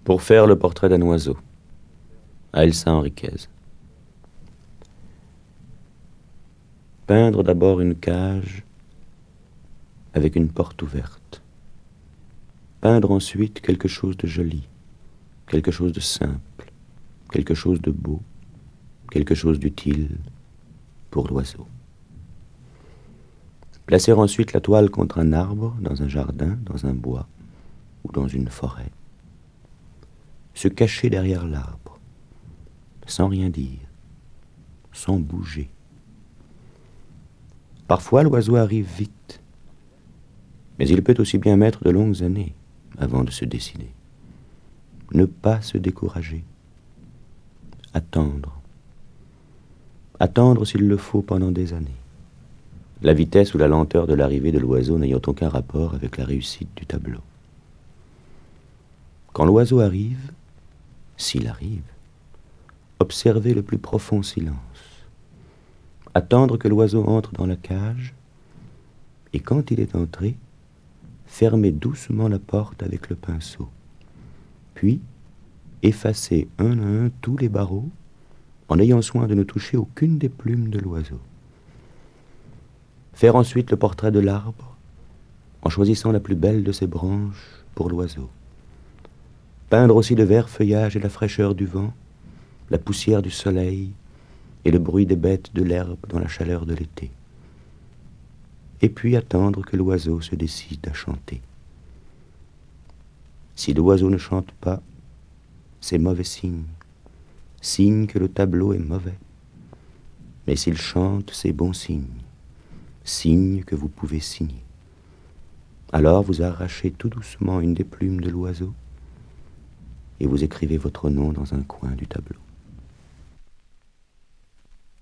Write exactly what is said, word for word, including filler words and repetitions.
Pour faire le portrait d'un oiseau, à Elsa Henriquez. Peindre d'abord une cage avec une porte ouverte. Peindre ensuite quelque chose de joli, quelque chose de simple, quelque chose de beau, quelque chose d'utile pour l'oiseau. Placer ensuite la toile contre un arbre, dans un jardin, dans un bois ou dans une forêt. Se cacher derrière l'arbre, sans rien dire, sans bouger. Parfois l'oiseau arrive vite, mais il peut aussi bien mettre de longues années avant de se décider. Ne pas se décourager. Attendre. Attendre s'il le faut pendant des années. La vitesse ou la lenteur de l'arrivée de l'oiseau n'ayant aucun rapport avec la réussite du tableau. Quand l'oiseau arrive, s'il arrive, observez le plus profond silence. Attendre que l'oiseau entre dans la cage, et quand il est entré, fermez doucement la porte avec le pinceau. Puis, effacez un à un tous les barreaux, en ayant soin de ne toucher aucune des plumes de l'oiseau. Faire ensuite le portrait de l'arbre, en choisissant la plus belle de ses branches pour l'oiseau. Peindre aussi le vert feuillage et la fraîcheur du vent, la poussière du soleil et le bruit des bêtes de l'herbe dans la chaleur de l'été. Et puis attendre que l'oiseau se décide à chanter. Si l'oiseau ne chante pas, c'est mauvais signe, signe que le tableau est mauvais. Mais s'il chante, c'est bon signe, signe que vous pouvez signer. Alors vous arrachez tout doucement une des plumes de l'oiseau et vous écrivez votre nom dans un coin du tableau.